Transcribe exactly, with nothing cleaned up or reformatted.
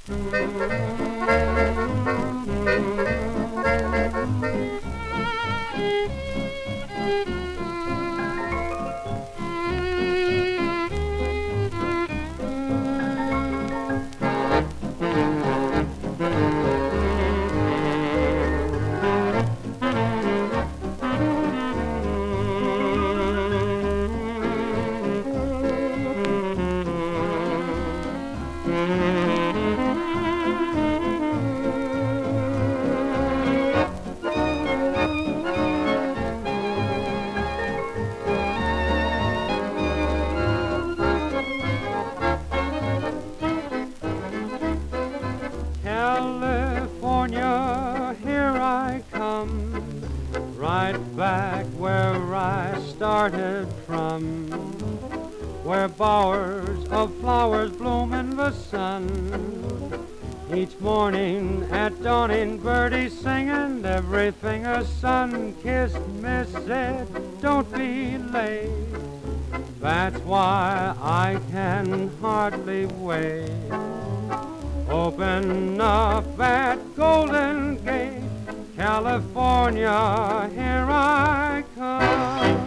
California, here I come, right back where I started from, where bowers of flowers bloom in the sun. Each morning at dawning, birdies sing, and everything a sun-kissed miss said, don't be late. That's why I can hardly wait. Open up that golden gate, California, here I come.